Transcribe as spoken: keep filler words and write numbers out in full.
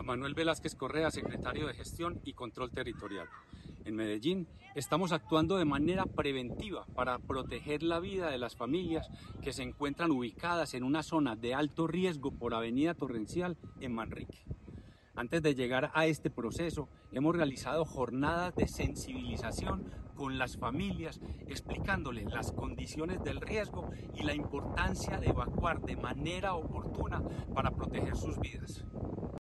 Manuel Velázquez Correa, secretario de Gestión y Control Territorial. En Medellín estamos actuando de manera preventiva para proteger la vida de las familias que se encuentran ubicadas en una zona de alto riesgo por Avenida Torrencial en Manrique. Antes de llegar a este proceso, hemos realizado jornadas de sensibilización con las familias, explicándoles las condiciones del riesgo y la importancia de evacuar de manera oportuna para proteger sus vidas.